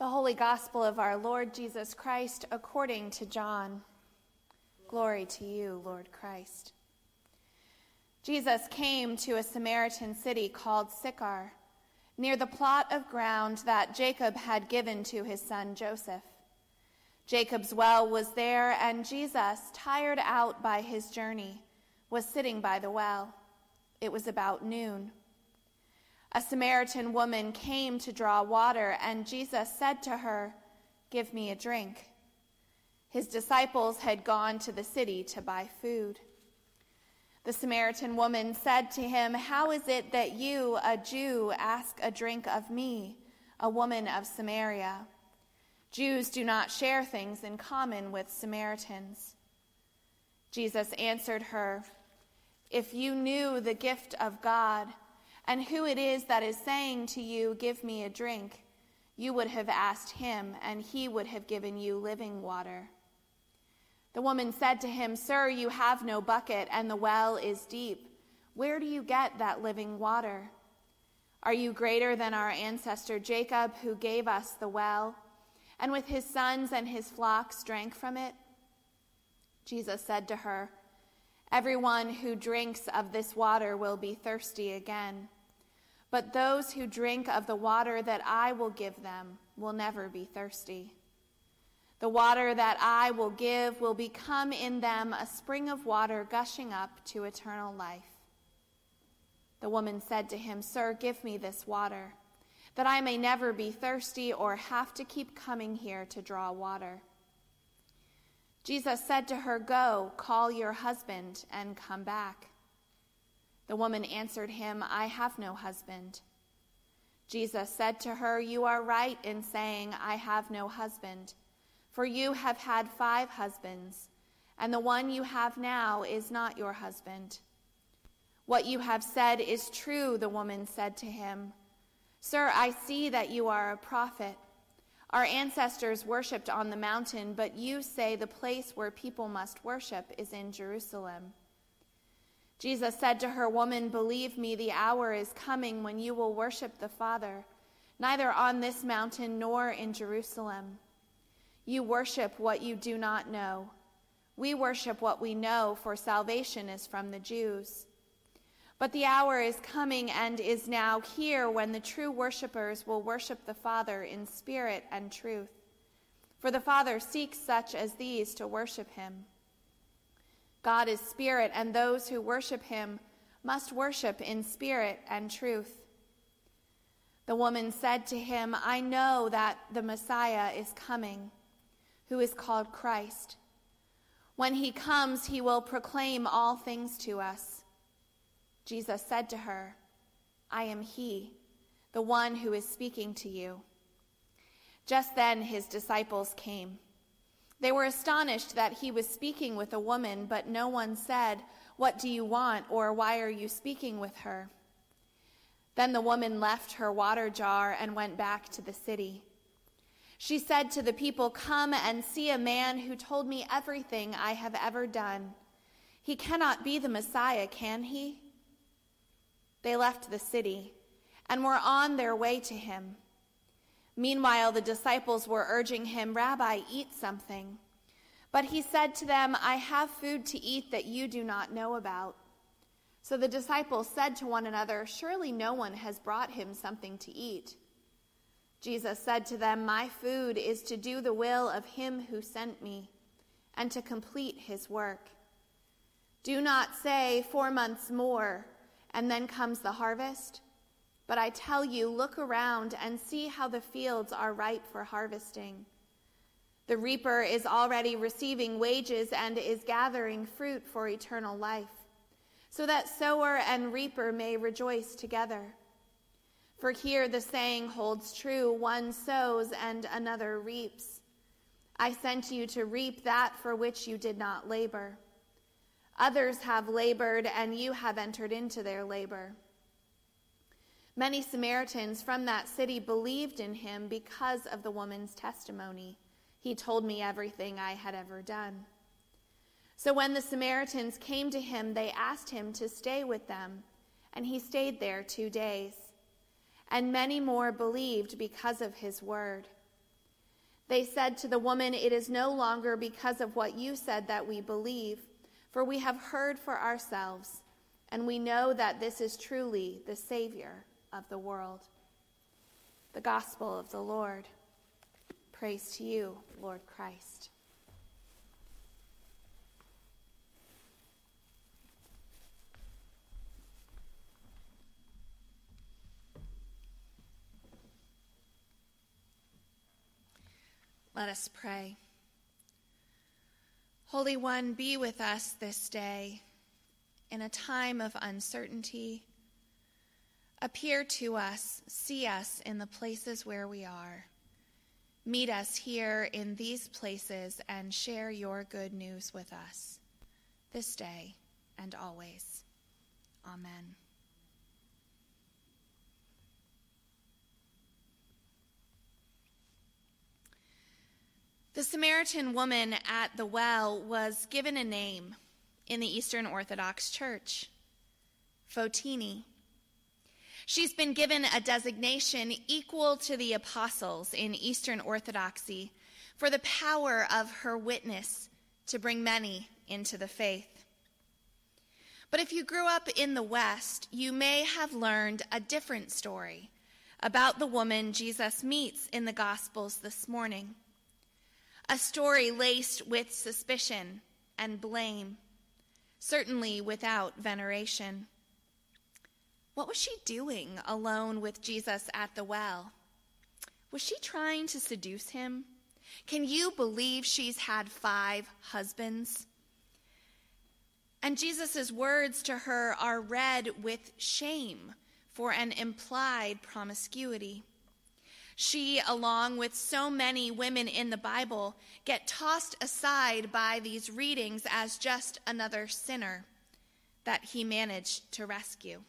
The Holy Gospel of our Lord Jesus Christ according to John. Glory to you, Lord Christ. Jesus came to a Samaritan city called Sychar, near the plot of ground that Jacob had given to his son Joseph. Jacob's well was there, and Jesus, tired out by his journey, was sitting by the well. It was about noon. A Samaritan woman came to draw water, and Jesus said to her, "Give me a drink." His disciples had gone to the city to buy food. The Samaritan woman said to him, "How is it that you, a Jew, ask a drink of me, a woman of Samaria? Jews do not share things in common with Samaritans." Jesus answered her, "If you knew the gift of God, and who it is that is saying to you, 'Give me a drink,' you would have asked him, and he would have given you living water." The woman said to him, "Sir, you have no bucket, and the well is deep. Where do you get that living water? Are you greater than our ancestor Jacob, who gave us the well, and with his sons and his flocks drank from it?" Jesus said to her, "Everyone who drinks of this water will be thirsty again. But those who drink of the water that I will give them will never be thirsty. The water that I will give will become in them a spring of water gushing up to eternal life." The woman said to him, "Sir, give me this water, that I may never be thirsty or have to keep coming here to draw water." Jesus said to her, "Go, call your husband and come back." The woman answered him, "I have no husband." Jesus said to her, "You are right in saying, 'I have no husband,' for you have had 5 husbands, and the one you have now is not your husband." "What you have said is true," the woman said to him. "Sir, I see that you are a prophet. Our ancestors worshipped on the mountain, but you say the place where people must worship is in Jerusalem." Jesus said to her, "Woman, believe me, the hour is coming when you will worship the Father, neither on this mountain nor in Jerusalem. You worship what you do not know. We worship what we know, for salvation is from the Jews. But the hour is coming and is now here when the true worshipers will worship the Father in spirit and truth. For the Father seeks such as these to worship him. God is spirit, and those who worship him must worship in spirit and truth." The woman said to him, "I know that the Messiah is coming, who is called Christ. When he comes, he will proclaim all things to us." Jesus said to her, "I am he, the one who is speaking to you." Just then his disciples came. They were astonished that he was speaking with a woman, but no one said, "What do you want?" or "Why are you speaking with her?" Then the woman left her water jar and went back to the city. She said to the people, "Come and see a man who told me everything I have ever done. He cannot be the Messiah, can he?" They left the city and were on their way to him. Meanwhile, the disciples were urging him, "Rabbi, eat something." But he said to them, "I have food to eat that you do not know about." So the disciples said to one another, "Surely no one has brought him something to eat." Jesus said to them, "My food is to do the will of him who sent me and to complete his work. Do not say 4 months more, and then comes the harvest. But I tell you, look around and see how the fields are ripe for harvesting. The reaper is already receiving wages and is gathering fruit for eternal life, so that sower and reaper may rejoice together. For here the saying holds true, one sows and another reaps. I sent you to reap that for which you did not labor. Others have labored, and you have entered into their labor." Many Samaritans from that city believed in him because of the woman's testimony. "He told me everything I had ever done." So when the Samaritans came to him, they asked him to stay with them, and he stayed there 2 days. And many more believed because of his word. They said to the woman, "It is no longer because of what you said that we believe, for we have heard for ourselves, and we know that this is truly the Savior of the world." The Gospel of the Lord. Praise to you, Lord Christ. Let us pray. Holy One, be with us this day in a time of uncertainty. Appear to us, see us in the places where we are. Meet us here in these places and share your good news with us this day and always. Amen. The Samaritan woman at the well was given a name in the Eastern Orthodox Church, Fotini. She's been given a designation equal to the apostles in Eastern Orthodoxy for the power of her witness to bring many into the faith. But if you grew up in the West, you may have learned a different story about the woman Jesus meets in the Gospels this morning. A story laced with suspicion and blame, certainly without veneration. What was she doing alone with Jesus at the well? Was she trying to seduce him? Can you believe she's had 5 husbands? And Jesus' words to her are read with shame for an implied promiscuity. She, along with so many women in the Bible, get tossed aside by these readings as just another sinner that he managed to rescue.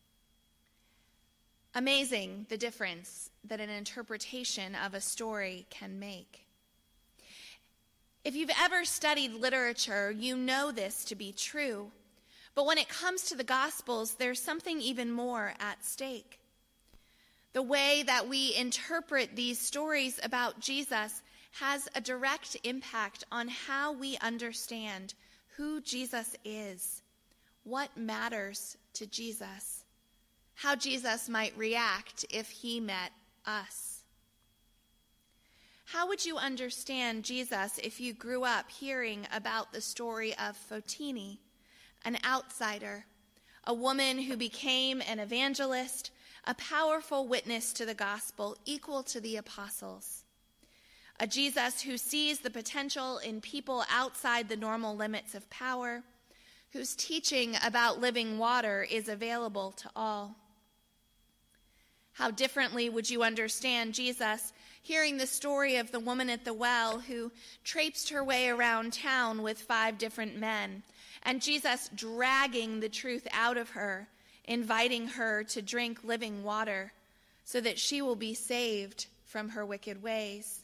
Amazing the difference that an interpretation of a story can make. If you've ever studied literature, you know this to be true. But when it comes to the Gospels, there's something even more at stake. The way that we interpret these stories about Jesus has a direct impact on how we understand who Jesus is, what matters to Jesus, how Jesus might react if he met us. How would you understand Jesus if you grew up hearing about the story of Fotini, an outsider, a woman who became an evangelist, a powerful witness to the gospel equal to the apostles, a Jesus who sees the potential in people outside the normal limits of power, whose teaching about living water is available to all? How differently would you understand Jesus hearing the story of the woman at the well who traipsed her way around town with 5 different men, and Jesus dragging the truth out of her, inviting her to drink living water so that she will be saved from her wicked ways?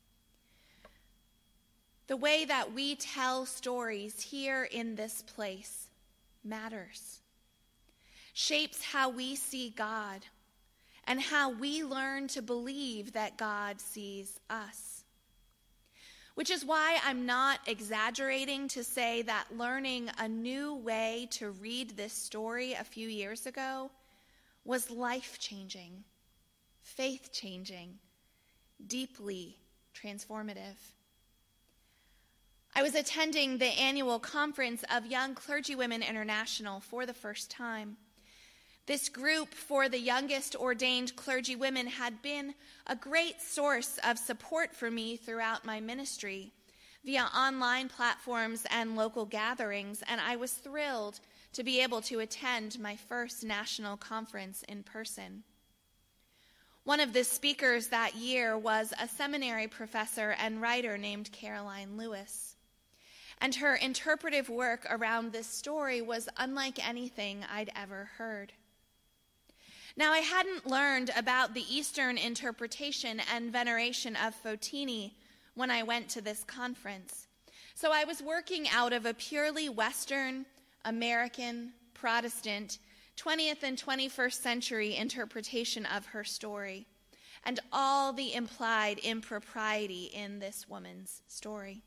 The way that we tell stories here in this place matters, shapes how we see God and how we learn to believe that God sees us. Which is why I'm not exaggerating to say that learning a new way to read this story a few years ago was life-changing, faith-changing, deeply transformative. I was attending the annual conference of Young Clergywomen International for the first time. This group for the youngest ordained clergywomen had been a great source of support for me throughout my ministry via online platforms and local gatherings, and I was thrilled to be able to attend my first national conference in person. One of the speakers that year was a seminary professor and writer named Caroline Lewis, and her interpretive work around this story was unlike anything I'd ever heard. Now, I hadn't learned about the Eastern interpretation and veneration of Fotini when I went to this conference, so I was working out of a purely Western, American, Protestant, 20th and 21st century interpretation of her story, and all the implied impropriety in this woman's story.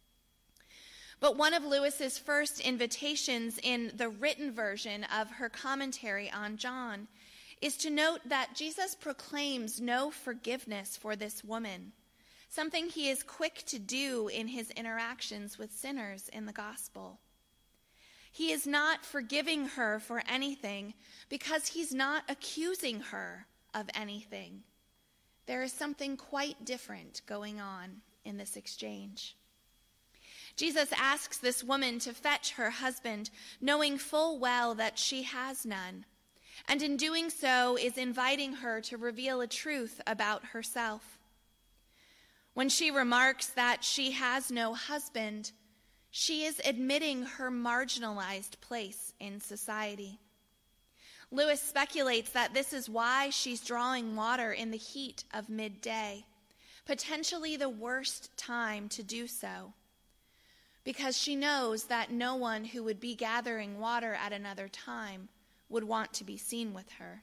But one of Lewis's first invitations in the written version of her commentary on John is to note that Jesus proclaims no forgiveness for this woman, something he is quick to do in his interactions with sinners in the gospel. He is not forgiving her for anything because he's not accusing her of anything. There is something quite different going on in this exchange. Jesus asks this woman to fetch her husband, knowing full well that she has none, and in doing so is inviting her to reveal a truth about herself. When she remarks that she has no husband, she is admitting her marginalized place in society. Lewis speculates that this is why she's drawing water in the heat of midday, potentially the worst time to do so, because she knows that no one who would be gathering water at another time would want to be seen with her.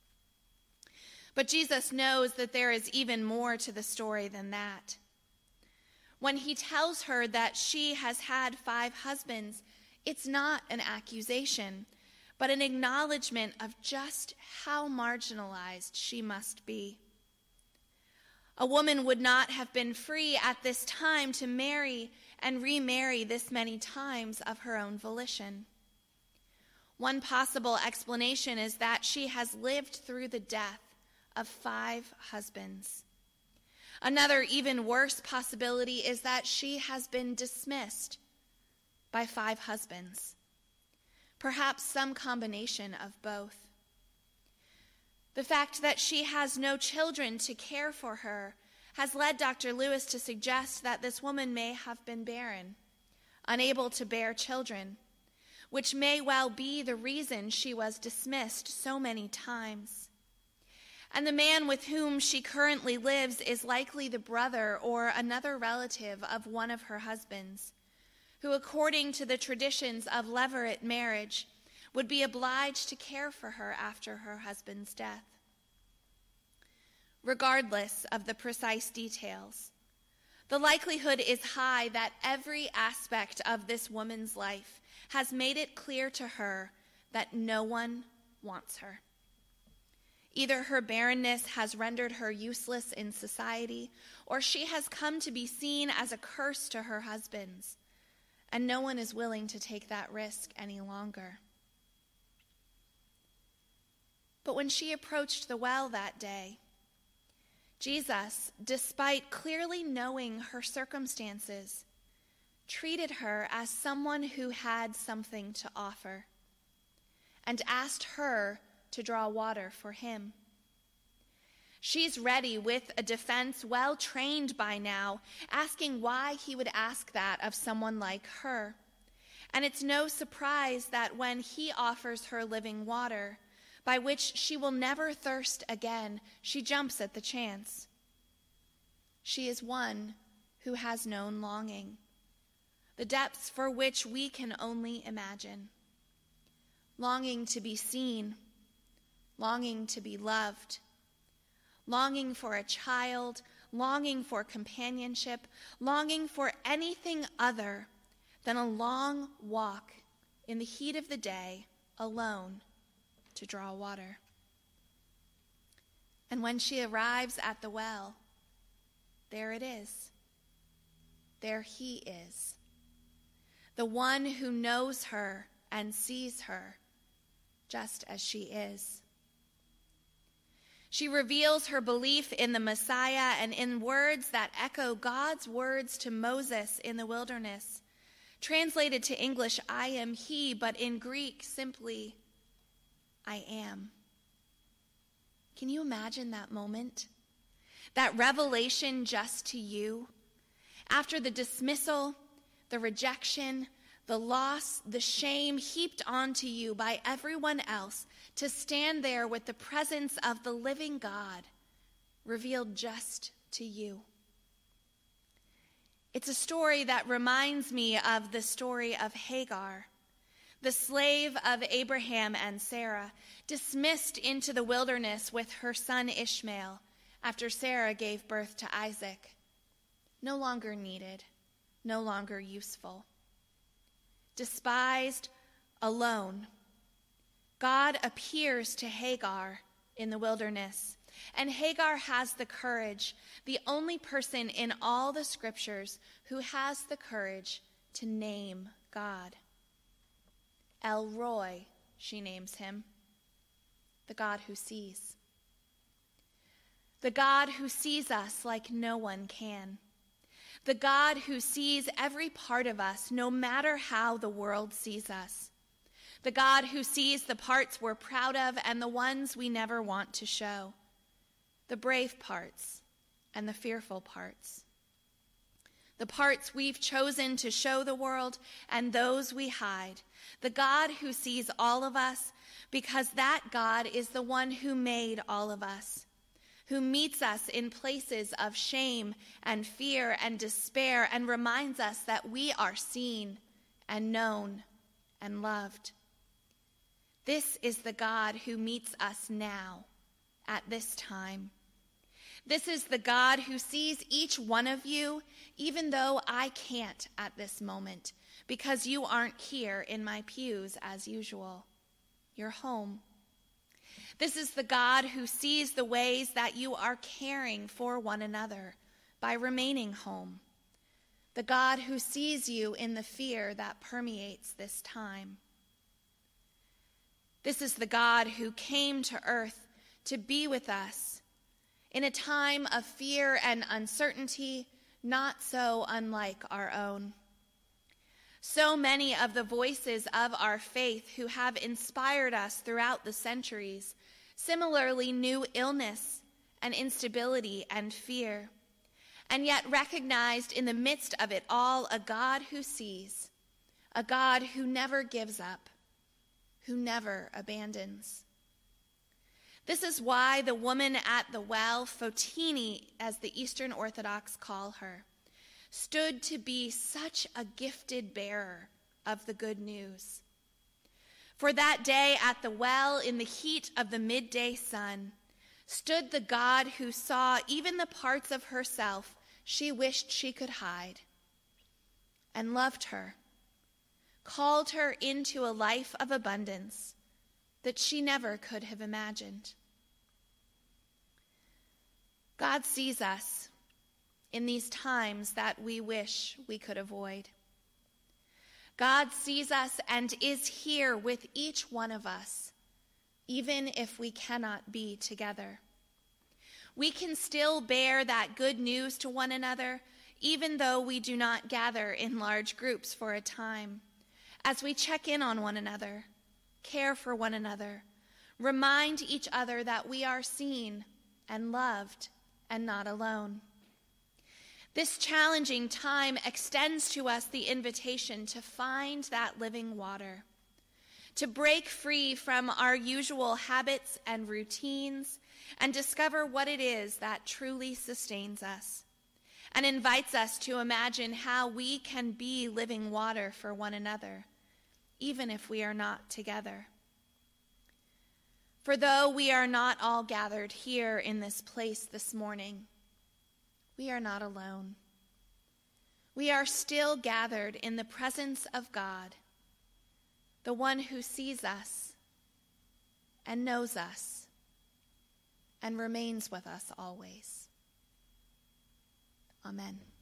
But Jesus knows that there is even more to the story than that. When he tells her that she has had 5 husbands, it's not an accusation, but an acknowledgement of just how marginalized she must be. A woman would not have been free at this time to marry and remarry this many times of her own volition. One possible explanation is that she has lived through the death of 5 husbands. Another even worse possibility is that she has been dismissed by 5 husbands, perhaps some combination of both. The fact that she has no children to care for her has led Dr. Lewis to suggest that this woman may have been barren, unable to bear children, which may well be the reason she was dismissed so many times. And the man with whom she currently lives is likely the brother or another relative of one of her husbands, who, according to the traditions of levirate marriage, would be obliged to care for her after her husband's death. Regardless of the precise details, the likelihood is high that every aspect of this woman's life has made it clear to her that no one wants her. Either her barrenness has rendered her useless in society, or she has come to be seen as a curse to her husbands, and no one is willing to take that risk any longer. But when she approached the well that day, Jesus, despite clearly knowing her circumstances, treated her as someone who had something to offer and asked her to draw water for him. She's ready with a defense well trained by now, asking why he would ask that of someone like her. And it's no surprise that when he offers her living water, by which she will never thirst again, she jumps at the chance. She is one who has known longing, the depths for which we can only imagine. Longing to be seen, longing to be loved, longing for a child, longing for companionship, longing for anything other than a long walk in the heat of the day alone to draw water. And when she arrives at the well, there it is. There he is, the one who knows her and sees her just as she is. She reveals her belief in the Messiah, and in words that echo God's words to Moses in the wilderness, translated to English, I am he, but in Greek, simply, I am. Can you imagine that moment? That revelation just to you? After the dismissal, the rejection, the loss, the shame heaped onto you by everyone else, to stand there with the presence of the living God revealed just to you. It's a story that reminds me of the story of Hagar, the slave of Abraham and Sarah, dismissed into the wilderness with her son Ishmael after Sarah gave birth to Isaac. No longer needed, no longer useful. Despised, alone, God appears to Hagar in the wilderness, and Hagar has the courage, the only person in all the scriptures who has the courage to name God. El Roi, she names him, the God who sees. The God who sees us like no one can. The God who sees every part of us, no matter how the world sees us. The God who sees the parts we're proud of and the ones we never want to show. The brave parts and the fearful parts. The parts we've chosen to show the world and those we hide. The God who sees all of us, because that God is the one who made all of us, who meets us in places of shame and fear and despair and reminds us that we are seen and known and loved. This is the God who meets us now, at this time. This is the God who sees each one of you, even though I can't at this moment, because you aren't here in my pews as usual. You're home. This is the God who sees the ways that you are caring for one another by remaining home. The God who sees you in the fear that permeates this time. This is the God who came to earth to be with us in a time of fear and uncertainty, not so unlike our own. So many of the voices of our faith who have inspired us throughout the centuries similarly knew illness and instability and fear, and yet recognized in the midst of it all a God who sees, a God who never gives up, who never abandons. This is why the woman at the well, Fotini, as the Eastern Orthodox call her, stood to be such a gifted bearer of the good news. For that day at the well, in the heat of the midday sun, stood the God who saw even the parts of herself she wished she could hide, and loved her, called her into a life of abundance that she never could have imagined. God sees us in these times that we wish we could avoid. God sees us and is here with each one of us, even if we cannot be together. We can still bear that good news to one another, even though we do not gather in large groups for a time, as we check in on one another, care for one another, remind each other that we are seen and loved and not alone. This challenging time extends to us the invitation to find that living water, to break free from our usual habits and routines and discover what it is that truly sustains us and invites us to imagine how we can be living water for one another, even if we are not together. For though we are not all gathered here in this place this morning, we are not alone. We are still gathered in the presence of God, the one who sees us and knows us and remains with us always. Amen.